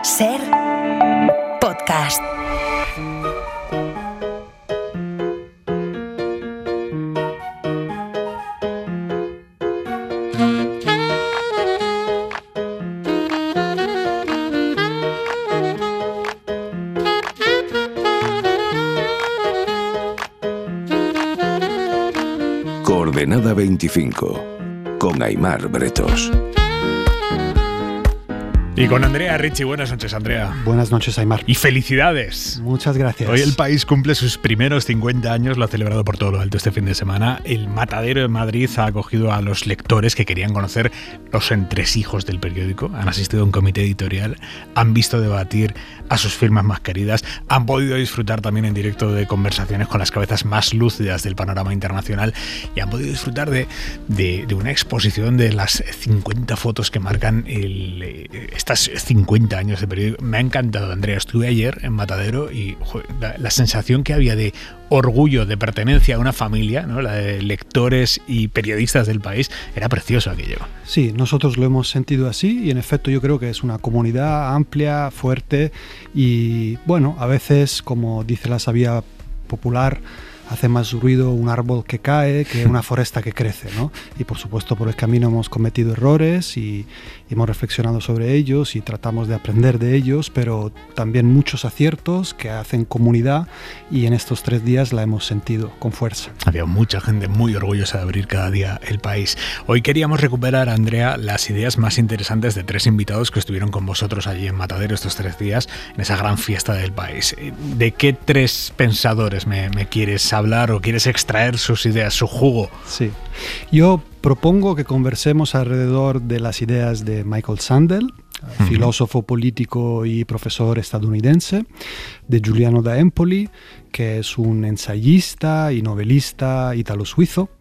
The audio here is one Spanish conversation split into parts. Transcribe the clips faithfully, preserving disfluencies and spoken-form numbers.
Ser podcast. Coordenada veinticinco, con Aimar Bretos. Y con Andrea Ricci. Buenas noches, Andrea. Buenas noches, Aimar. Y felicidades. Muchas gracias. Hoy el país cumple sus primeros cincuenta años, lo ha celebrado por todo lo alto este fin de semana. El Matadero de Madrid ha acogido a los lectores que querían conocer los entresijos del periódico. Han asistido a un comité editorial, han visto debatir a sus firmas más queridas, han podido disfrutar también en directo de conversaciones con las cabezas más lúcidas del panorama internacional y han podido disfrutar de, de, de una exposición de las cincuenta fotos que marcan el, estas cincuenta años de periódico. Me ha encantado, Andrea. Estuve ayer en Matadero y joder, la, la sensación que había de orgullo, de pertenencia a una familia, ¿no? La de lectores y periodistas del país, era precioso aquello. Sí, nosotros lo hemos sentido así y en efecto yo creo que es una comunidad amplia, fuerte y bueno, a veces, como dice la sabia popular, hace más ruido un árbol que cae que una foresta que crece, ¿no? Y por supuesto por el camino hemos cometido errores y hemos reflexionado sobre ellos y tratamos de aprender de ellos, pero también muchos aciertos que hacen comunidad y en estos tres días la hemos sentido con fuerza. Había mucha gente muy orgullosa de abrir cada día el país. Hoy queríamos recuperar, Andrea, las ideas más interesantes de tres invitados que estuvieron con vosotros allí en Matadero estos tres días, en esa gran fiesta del país. ¿De qué tres pensadores me, me quieres hablar o quieres extraer sus ideas, su jugo? Sí, yo propongo que conversemos alrededor de las ideas de Michael Sandel, uh-huh. filósofo político y profesor estadounidense, de Giuliano da Empoli, que es un ensayista y novelista italo-suizo,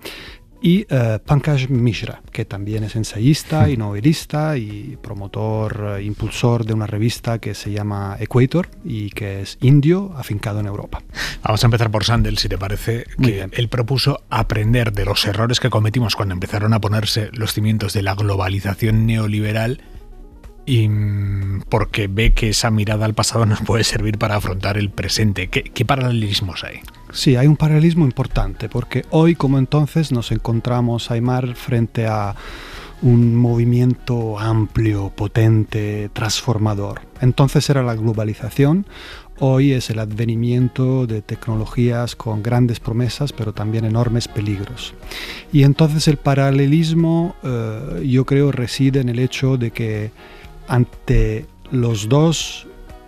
y uh, Pankaj Mishra, que también es ensayista y novelista y promotor, uh, impulsor de una revista que se llama Equator y que es indio afincado en Europa. Vamos a empezar por Sandel, si te parece, que él propuso aprender de los errores que cometimos cuando empezaron a ponerse los cimientos de la globalización neoliberal y porque ve que esa mirada al pasado nos puede servir para afrontar el presente. ¿Qué, qué paralelismos hay? Sí, hay un paralelismo importante, porque hoy como entonces nos encontramos, Aimar, frente a un movimiento amplio, potente, transformador. Entonces era la globalización, hoy es el advenimiento de tecnologías con grandes promesas, pero también enormes peligros. Y entonces el paralelismo, eh, yo creo, reside en el hecho de que ante los dos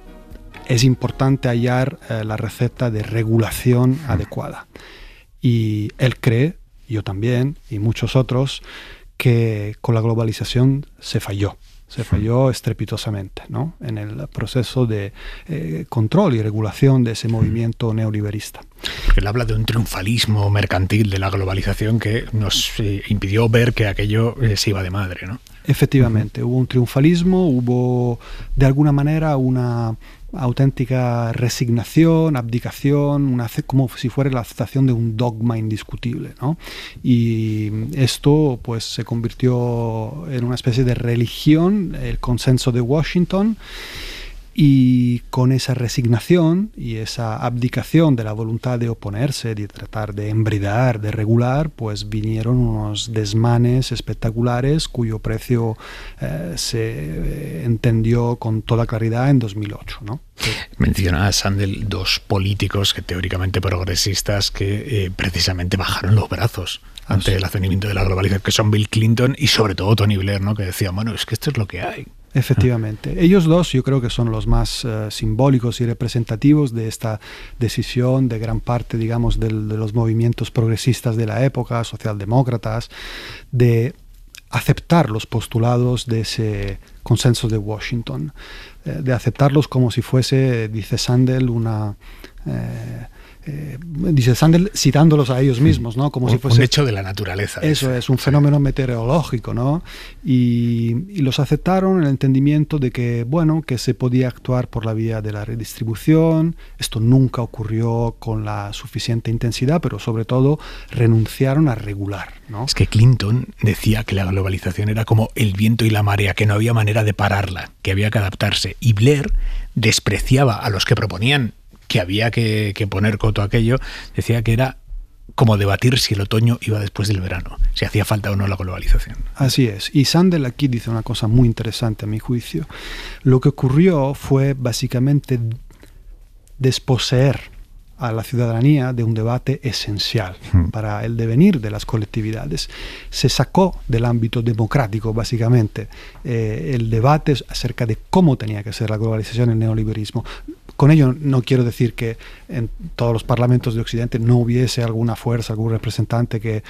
es importante hallar eh, la receta de regulación adecuada. Y él cree, yo también, y muchos otros, que con la globalización se falló. Se falló estrepitosamente, ¿no? En el proceso de eh, control y regulación de ese movimiento neoliberista. Porque él habla de un triunfalismo mercantil de la globalización que nos eh, impidió ver que aquello eh, se iba de madre, ¿no? Efectivamente, hubo un triunfalismo, hubo de alguna manera una auténtica resignación, abdicación, una, como si fuera la aceptación de un dogma indiscutible, ¿no? Y esto pues se convirtió en una especie de religión, el consenso de Washington, y con esa resignación y esa abdicación de la voluntad de oponerse, de tratar de embridar, de regular, pues vinieron unos desmanes espectaculares cuyo precio eh, se eh, entendió con toda claridad en dos mil ocho, ¿no? Menciona Sandel dos políticos que teóricamente progresistas que eh, precisamente bajaron los brazos ante el advenimiento de la globalización, que son Bill Clinton y sobre todo Tony Blair, ¿no? Que decía, bueno, es que esto es lo que hay. Efectivamente. Ellos dos yo creo que son los más uh, simbólicos y representativos de esta decisión de gran parte, digamos, del, de los movimientos progresistas de la época, socialdemócratas, de aceptar los postulados de ese consenso de Washington, eh, de aceptarlos como si fuese, dice Sandel, una Eh, eh, dice Sandel citándolos a ellos mismos, ¿no? Como un, si fuese un hecho de la naturaleza. Eso dice. es, un fenómeno sí. meteorológico, ¿no? Y, y los aceptaron en el entendimiento de que, bueno, que se podía actuar por la vía de la redistribución. Esto nunca ocurrió con la suficiente intensidad, pero sobre todo renunciaron a regular, ¿no? Es que Clinton decía que la globalización era como el viento y la marea, que no había manera de pararla, que había que adaptarse. Y Blair despreciaba a los que proponían que había que, que poner coto a aquello, decía que era como debatir si el otoño iba después del verano, si hacía falta o no la globalización. Así es. Y Sandel aquí dice una cosa muy interesante a mi juicio. Lo que ocurrió fue básicamente desposeer a la ciudadanía de un debate esencial hmm. para el devenir de las colectividades. Se sacó del ámbito democrático, básicamente, eh, el debate acerca de cómo tenía que ser la globalización y el neoliberalismo. Con ello no quiero decir que en todos los parlamentos de Occidente no hubiese alguna fuerza, algún representante que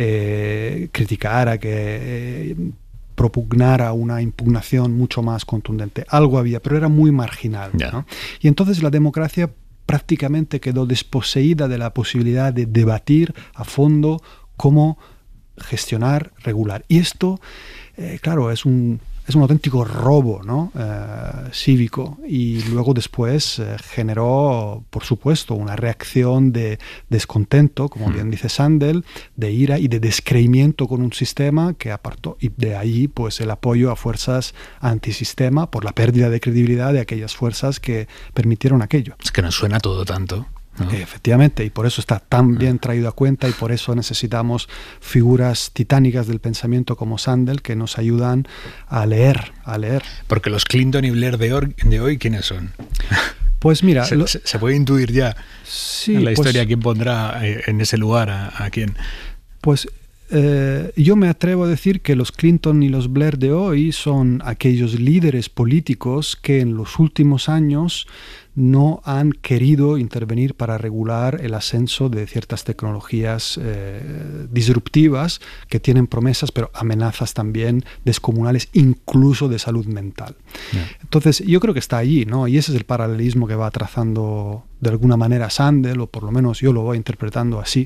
eh, criticara, que eh, propugnara una impugnación mucho más contundente. Algo había, pero era muy marginal, yeah. ¿no? Y entonces la democracia prácticamente quedó desposeída de la posibilidad de debatir a fondo cómo gestionar, regular. Y esto, eh, claro, es un... es un auténtico robo, ¿no? eh, cívico, y luego después eh, generó, por supuesto, una reacción de descontento, como mm. bien dice Sandel, de ira y de descreimiento con un sistema que apartó, y de ahí pues el apoyo a fuerzas antisistema por la pérdida de credibilidad de aquellas fuerzas que permitieron aquello. Es que nos suena todo tanto. ¿No? Efectivamente, y por eso está tan bien traído a cuenta, y por eso necesitamos figuras titánicas del pensamiento como Sandel que nos ayudan a leer, a leer. Porque los Clinton y Blair de hoy, de hoy ¿quiénes son? Pues mira... Se, lo, se, se puede intuir ya sí, en la historia pues, quién pondrá en ese lugar a, a quién. Pues eh, yo me atrevo a decir que los Clinton y los Blair de hoy son aquellos líderes políticos que en los últimos años no han querido intervenir para regular el ascenso de ciertas tecnologías eh, disruptivas que tienen promesas, pero amenazas también descomunales, incluso de salud mental. Yeah. Entonces, yo creo que está allí, ¿no? Y ese es el paralelismo que va trazando de alguna manera Sandel, o por lo menos yo lo voy interpretando así.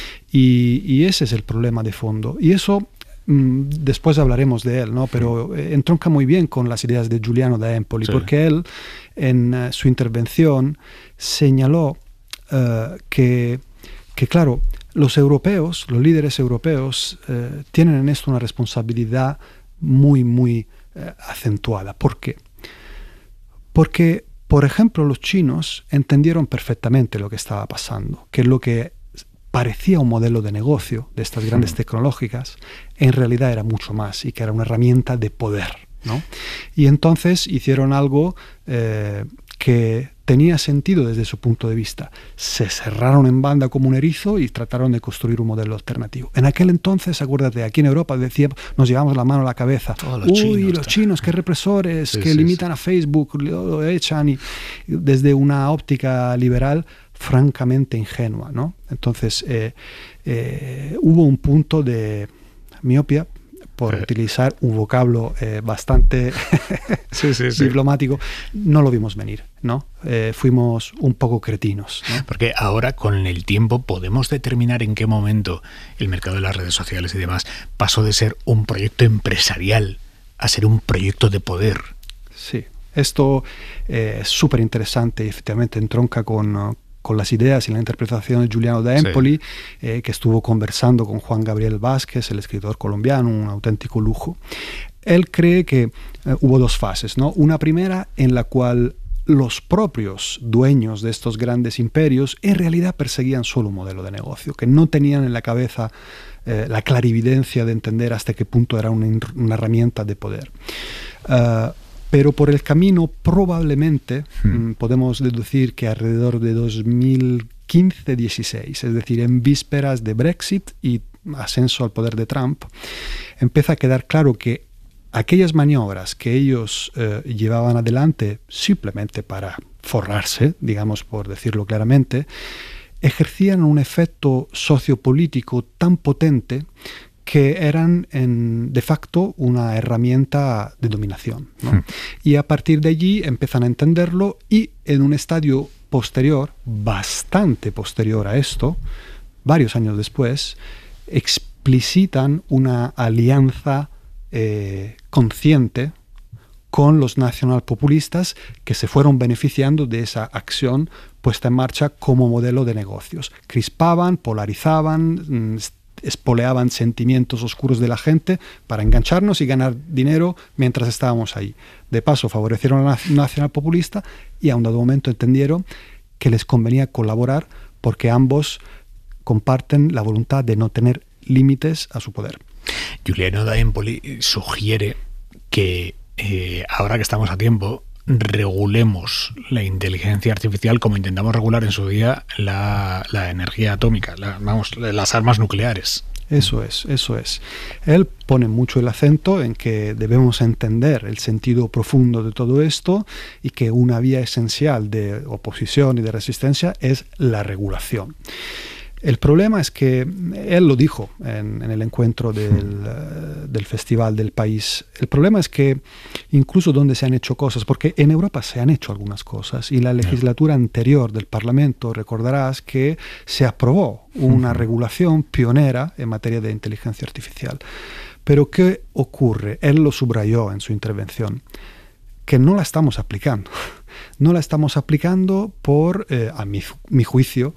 Y, y ese es el problema de fondo. Y eso... después hablaremos de él, ¿no? Pero eh, entronca muy bien con las ideas de Giuliano da Empoli, sí. porque él en uh, su intervención señaló uh, que, que, claro, los europeos, los líderes europeos, uh, tienen en esto una responsabilidad muy, muy uh, acentuada. ¿Por qué? Porque, por ejemplo, los chinos entendieron perfectamente lo que estaba pasando, que lo que parecía un modelo de negocio de estas grandes sí. tecnológicas, en realidad era mucho más, y que era una herramienta de poder, ¿no? Y entonces hicieron algo eh, que tenía sentido desde su punto de vista. Se cerraron en banda como un erizo y trataron de construir un modelo alternativo. En aquel entonces, acuérdate, aquí en Europa decía, nos llevamos la mano a la cabeza. Oh, los Uy, chinos, los chinos, qué represores, sí, que sí, limitan sí. a Facebook, lo, lo echan, y desde una óptica liberal francamente ingenua, ¿no? Entonces eh, eh, hubo un punto de miopia, por eh. utilizar un vocablo eh, bastante sí, sí, sí. diplomático. No lo vimos venir, ¿no? Eh, fuimos un poco cretinos, ¿no? Porque ahora, con el tiempo, podemos determinar en qué momento el mercado de las redes sociales y demás pasó de ser un proyecto empresarial a ser un proyecto de poder. Sí, esto eh, es súper interesante y efectivamente entronca con... Uh, con las ideas y la interpretación de Giuliano da Empoli, sí. eh, que estuvo conversando con Juan Gabriel Vázquez, el escritor colombiano, un auténtico lujo. Él cree que eh, hubo dos fases, ¿no? Una primera en la cual los propios dueños de estos grandes imperios en realidad perseguían solo un modelo de negocio, que no tenían en la cabeza eh, la clarividencia de entender hasta qué punto era una, una herramienta de poder. Uh, Pero por el camino probablemente hmm. podemos deducir que alrededor de dos mil quince dieciséis, es decir, en vísperas de Brexit y ascenso al poder de Trump, empieza a quedar claro que aquellas maniobras que ellos eh, llevaban adelante simplemente para forrarse, digamos por decirlo claramente, ejercían un efecto sociopolítico tan potente que eran en, de facto una herramienta de dominación, ¿no? Hmm. Y a partir de allí empiezan a entenderlo y en un estadio posterior, bastante posterior a esto, varios años después, explicitan una alianza eh, consciente con los nacionalpopulistas que se fueron beneficiando de esa acción puesta en marcha como modelo de negocios. Crispaban, polarizaban, espoleaban sentimientos oscuros de la gente para engancharnos y ganar dinero mientras estábamos ahí. De paso, favorecieron al nacionalpopulista y a un dado momento entendieron que les convenía colaborar porque ambos comparten la voluntad de no tener límites a su poder. Giuliano da Empoli sugiere que Eh, ahora que estamos a tiempo, regulemos la inteligencia artificial como intentamos regular en su día la, la energía atómica, la, vamos, las armas nucleares. Eso es, eso es. Él pone mucho el acento en que debemos entender el sentido profundo de todo esto y que una vía esencial de oposición y de resistencia es la regulación. El problema es que él lo dijo en, en el encuentro del, uh, del Festival del País. El problema es que incluso donde se han hecho cosas, porque en Europa se han hecho algunas cosas y la legislatura anterior del Parlamento, recordarás que se aprobó una uh-huh. regulación pionera en materia de inteligencia artificial. Pero ¿qué ocurre? Él lo subrayó en su intervención, que no la estamos aplicando. No la estamos aplicando por, eh, a mi, mi juicio,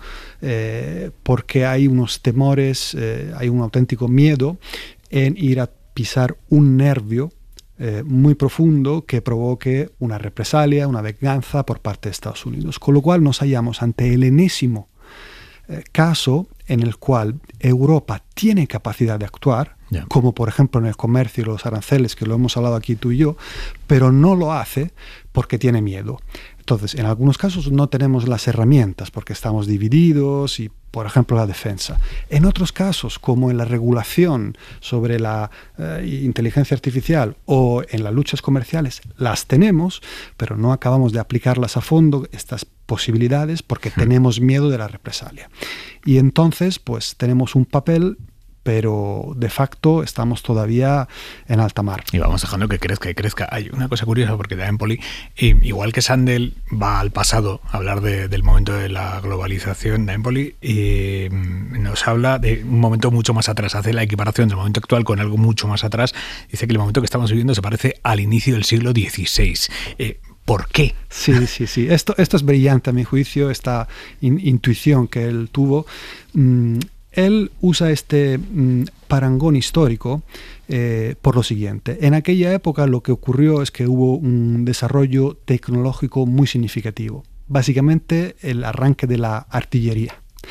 eh, porque hay unos temores, eh, hay un auténtico miedo en ir a pisar un nervio eh, muy profundo que provoque una represalia, una venganza por parte de Estados Unidos. Con lo cual nos hallamos ante el enésimo eh, caso en el cual Europa tiene capacidad de actuar, yeah. como por ejemplo en el comercio y los aranceles, que lo hemos hablado aquí tú y yo, pero no lo hace porque tiene miedo. Entonces, en algunos casos no tenemos las herramientas porque estamos divididos y, por ejemplo, la defensa. En otros casos, como en la regulación sobre la eh, inteligencia artificial o en las luchas comerciales, las tenemos, pero no acabamos de aplicarlas a fondo, estas posibilidades, porque sí. tenemos miedo de la represalia. Y entonces, pues, tenemos un papel, pero de facto estamos todavía en alta mar. Y vamos dejando que crezca y crezca. Hay una cosa curiosa, porque da Empoli, eh, igual que Sandel va al pasado a hablar de, del momento de la globalización, da Empoli eh, nos habla de un momento mucho más atrás, hace la equiparación del momento actual con algo mucho más atrás. Dice que el momento que estamos viviendo se parece al inicio del siglo dieciséis. Eh, ¿Por qué? Sí, sí, sí. Esto, esto es brillante a mi juicio, esta in, intuición que él tuvo. Mm, Él usa este mm, parangón histórico eh, por lo siguiente. En aquella época lo que ocurrió es que hubo un desarrollo tecnológico muy significativo. Básicamente el arranque de la artillería.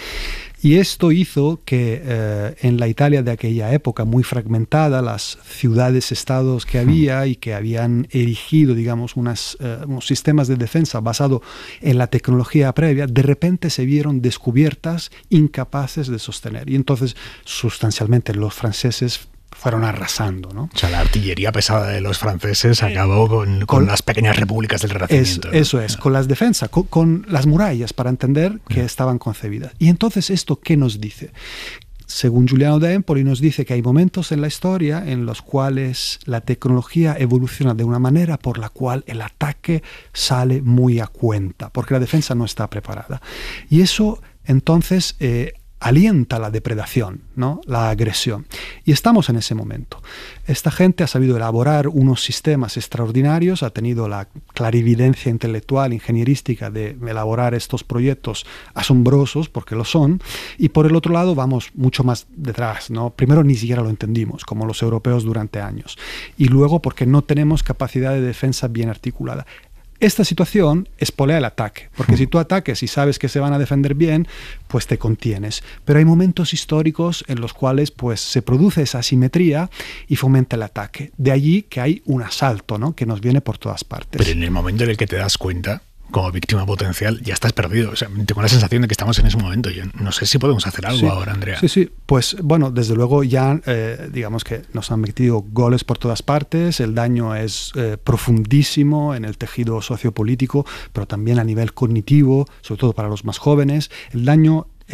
Y esto hizo que eh, en la Italia de aquella época, muy fragmentada, las ciudades-estados que había y que habían erigido, digamos, unas, eh, unos sistemas de defensa basados en la tecnología previa, de repente se vieron descubiertas, incapaces de sostener. Y entonces, sustancialmente, los franceses fueron arrasando, ¿no? O sea, la artillería pesada de los franceses acabó con, con, con las pequeñas repúblicas del Renacimiento. Es, ¿no? Eso es, con las defensas, con, con las murallas, para entender que yeah. estaban concebidas. Y entonces, ¿esto qué nos dice? Según Giuliano da Empoli, nos dice que hay momentos en la historia en los cuales la tecnología evoluciona de una manera por la cual el ataque sale muy a cuenta, porque la defensa no está preparada. Y eso, entonces, eh, alienta la depredación, ¿no? La agresión. Y estamos en ese momento. Esta gente ha sabido elaborar unos sistemas extraordinarios, ha tenido la clarividencia intelectual, ingenierística de elaborar estos proyectos asombrosos, porque lo son, y por el otro lado vamos mucho más detrás, ¿no? Primero ni siquiera lo entendimos, como los europeos durante años, y luego porque no tenemos capacidad de defensa bien articulada. Esta situación espolea el ataque, porque si tú ataques y sabes que se van a defender bien, pues te contienes. Pero hay momentos históricos en los cuales pues, se produce esa asimetría y fomenta el ataque. De allí que hay un asalto, ¿no? Que nos viene por todas partes. Pero en el momento en el que te das cuenta, como víctima potencial, ya estás perdido. O sea, tengo la sensación de que estamos en ese momento. Yo no sé si podemos hacer algo sí, ahora, Andrea. Sí, sí. Pues bueno, desde luego ya, eh, digamos que nos han metido goles por todas partes. El daño es eh, profundísimo en el tejido sociopolítico, pero también a nivel cognitivo, sobre todo para los más jóvenes. El daño es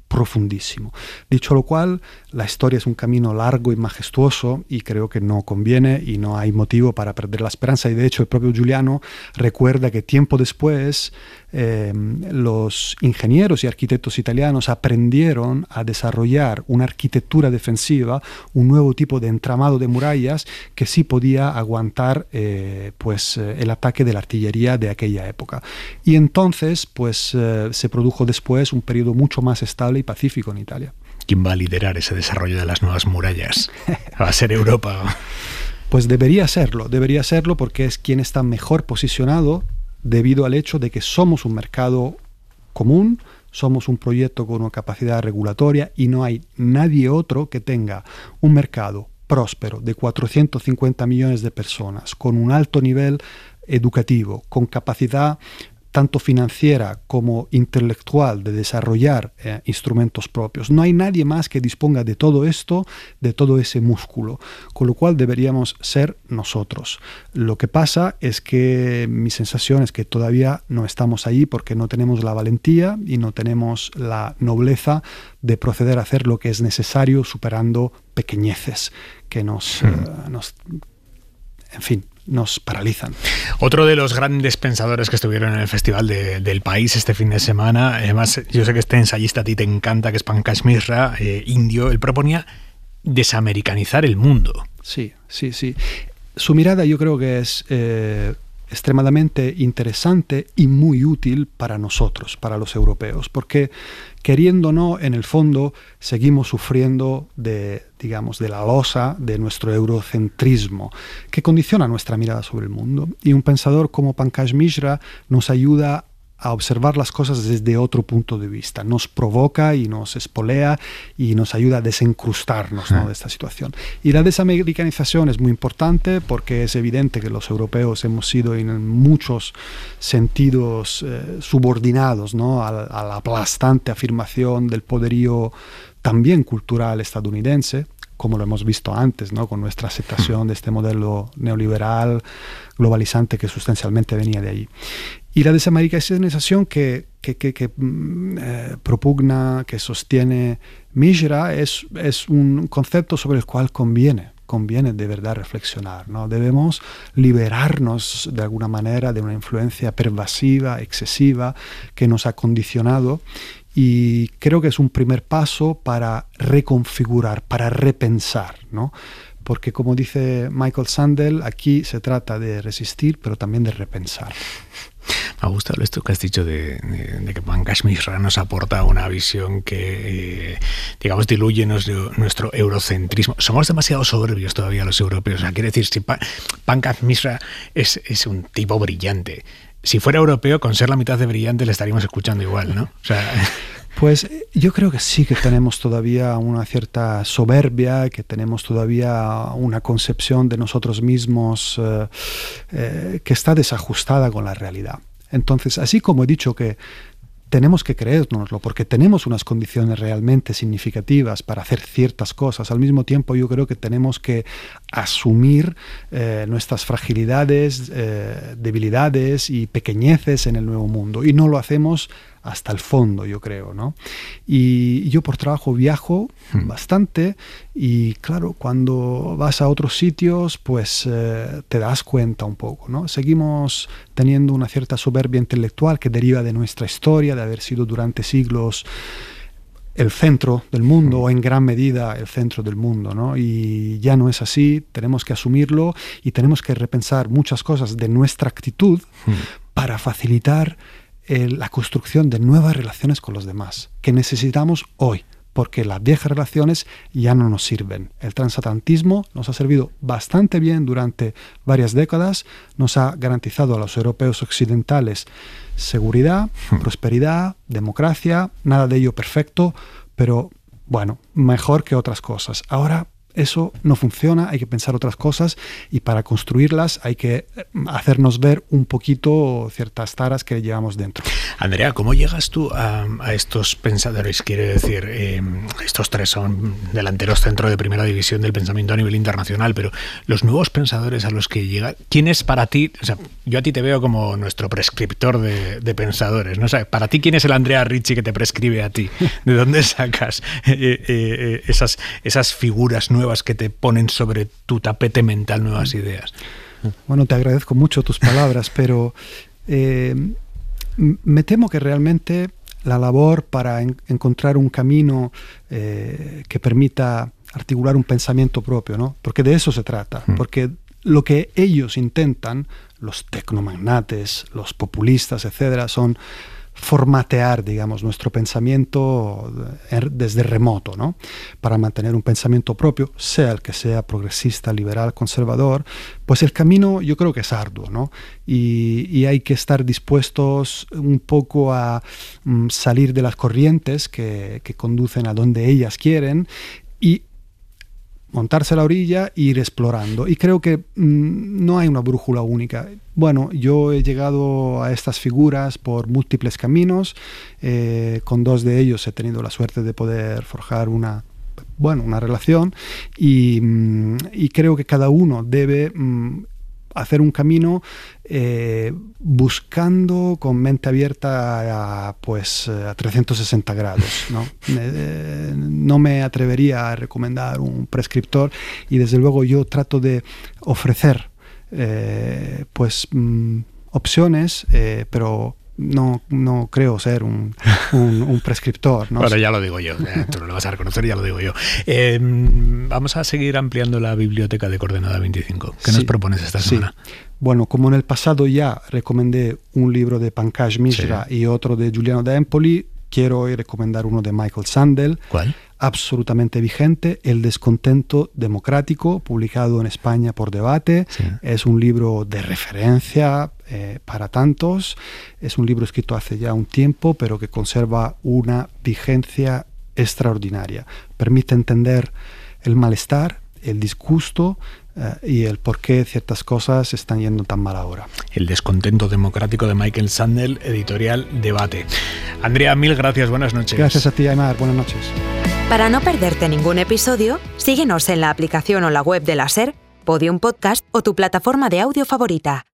profundísimo. Dicho lo cual, la historia es un camino largo y majestuoso y creo que no conviene y no hay motivo para perder la esperanza. Y de hecho el propio Giuliano recuerda que tiempo después eh, los ingenieros y arquitectos italianos aprendieron a desarrollar una arquitectura defensiva, un nuevo tipo de entramado de murallas que sí podía aguantar eh, pues, eh, el ataque de la artillería de aquella época. Y entonces pues, eh, se produjo después un periodo mucho más estable y pacífico en Italia. ¿Quién va a liderar ese desarrollo de las nuevas murallas? ¿Va a ser Europa? Pues debería serlo, debería serlo porque es quien está mejor posicionado debido al hecho de que somos un mercado común, somos un proyecto con una capacidad regulatoria y no hay nadie otro que tenga un mercado próspero de cuatrocientos cincuenta millones de personas, con un alto nivel educativo, con capacidad tanto financiera como intelectual de desarrollar eh, instrumentos propios. No hay nadie más que disponga de todo esto, de todo ese músculo, con lo cual deberíamos ser nosotros. Lo que pasa es que mi sensación es que todavía no estamos ahí porque no tenemos la valentía y no tenemos la nobleza de proceder a hacer lo que es necesario superando pequeñeces que nos, hmm. uh, nos en fin, nos paralizan. Otro de los grandes pensadores que estuvieron en el Festival de, del País este fin de semana, además yo sé que este ensayista a ti te encanta, que es Pankaj Mishra, eh, indio, él proponía desamericanizar el mundo. Sí, sí, sí. Su mirada yo creo que es eh, extremadamente interesante y muy útil para nosotros, para los europeos, porque queriendo o no, en el fondo seguimos sufriendo de, digamos, de la losa de nuestro eurocentrismo, que condiciona nuestra mirada sobre el mundo. Y un pensador como Pankaj Mishra nos ayuda a observar las cosas desde otro punto de vista. Nos provoca y nos espolea y nos ayuda a desencrustarnos, ¿no?, de esta situación. Y la desamericanización es muy importante porque es evidente que los europeos hemos sido en muchos sentidos eh, subordinados, ¿no?, a, a la aplastante afirmación del poderío también cultural estadounidense, como lo hemos visto antes, ¿no?, con nuestra aceptación de este modelo neoliberal globalizante que sustancialmente venía de allí. Y la desamericanización que, que, que, que eh, propugna, que sostiene Mishra, es, es un concepto sobre el cual conviene, conviene de verdad reflexionar, ¿no? Debemos liberarnos de alguna manera de una influencia pervasiva, excesiva, que nos ha condicionado. Y creo que es un primer paso para reconfigurar, para repensar, ¿no? Porque como dice Michael Sandel, aquí se trata de resistir, pero también de repensar. Me ha gustado esto que has dicho de, de, de que Pankaj Mishra nos aporta una visión que, eh, digamos, diluye nuestro, nuestro eurocentrismo. Somos demasiado soberbios todavía los europeos. O sea, quiere decir, si pa- Pankaj Mishra es, es un tipo brillante, si fuera europeo, con ser la mitad de brillante le estaríamos escuchando igual, ¿no? O sea... Pues yo creo que sí que tenemos todavía una cierta soberbia, que tenemos todavía una concepción de nosotros mismos eh, eh, que está desajustada con la realidad. Entonces, así como he dicho que tenemos que creérnoslo porque tenemos unas condiciones realmente significativas para hacer ciertas cosas, al mismo tiempo yo creo que tenemos que asumir eh, nuestras fragilidades, eh, debilidades y pequeñeces en el nuevo mundo. Y no lo hacemos hasta el fondo, yo creo, ¿no? Y yo por trabajo viajo hmm. bastante y claro, cuando vas a otros sitios, pues eh, te das cuenta un poco, ¿no? Seguimos teniendo una cierta soberbia intelectual que deriva de nuestra historia, de haber sido durante siglos el centro del mundo, o en gran medida el centro del mundo, ¿no? Y ya no es así, tenemos que asumirlo y tenemos que repensar muchas cosas de nuestra actitud hmm. para facilitar la construcción de nuevas relaciones con los demás, que necesitamos hoy, porque las viejas relaciones ya no nos sirven. El transatlantismo nos ha servido bastante bien durante varias décadas, nos ha garantizado a los europeos occidentales seguridad, hmm. prosperidad, democracia, nada de ello perfecto, pero bueno, mejor que otras cosas. Ahora eso no funciona, hay que pensar otras cosas y para construirlas hay que hacernos ver un poquito ciertas taras que llevamos dentro. Andrea, ¿cómo llegas tú a, a estos pensadores? Quiere decir, eh, estos tres son delanteros centro de primera división del pensamiento a nivel internacional, pero los nuevos pensadores a los que llega, ¿quién es para ti? O sea, yo a ti te veo como nuestro prescriptor de, de pensadores, ¿no? O sea, para ti, ¿quién es el Andrea Ricci que te prescribe a ti? ¿De dónde sacas eh, eh, esas, esas figuras nuevas que te ponen sobre tu tapete mental nuevas ideas? Bueno, te agradezco mucho tus palabras, pero eh, me temo que realmente la labor para en, encontrar un camino eh, que permita articular un pensamiento propio, ¿no? Porque de eso se trata, mm. porque lo que ellos intentan, los tecnomagnates, los populistas, etcétera, son formatear, digamos, nuestro pensamiento desde remoto, ¿no? Para mantener un pensamiento propio, sea el que sea progresista, liberal, conservador, pues el camino yo creo que es arduo, ¿no? Y, y hay que estar dispuestos un poco a um, salir de las corrientes que, que conducen a donde ellas quieren y montarse a la orilla e ir explorando. Y creo que mmm, no hay una brújula única. Bueno, yo he llegado a estas figuras por múltiples caminos. Eh, con dos de ellos he tenido la suerte de poder forjar una, bueno, una relación. Y, mmm, y creo que cada uno debe mmm, hacer un camino eh, buscando con mente abierta a, pues, a trescientos sesenta grados, ¿no? Eh, no me atrevería a recomendar un prescriptor y desde luego yo trato de ofrecer eh, pues, mm, opciones, eh, pero no, no creo ser un, un, un prescriptor, ¿no? Bueno, ya lo digo yo, eh, tú no lo vas a reconocer, ya lo digo yo. Eh, vamos a seguir ampliando la biblioteca de Coordenada veinticinco. ¿Qué sí, nos propones esta semana? Sí. Bueno, como en el pasado ya recomendé un libro de Pankaj Mishra sí. y otro de Giuliano de Empoli, quiero hoy recomendar uno de Michael Sandel. ¿Cuál? Absolutamente vigente, El descontento democrático, publicado en España por Debate. Sí. Es un libro de referencia eh, para tantos. Es un libro escrito hace ya un tiempo, pero que conserva una vigencia extraordinaria. Permite entender el malestar, el disgusto eh, y el por qué ciertas cosas están yendo tan mal ahora. El descontento democrático de Michael Sandel, editorial Debate. Andrea, mil gracias, buenas noches. Gracias a ti, Aimar, buenas noches. Para no perderte ningún episodio, síguenos en la aplicación o la web de la SER, Podium Podcast o tu plataforma de audio favorita.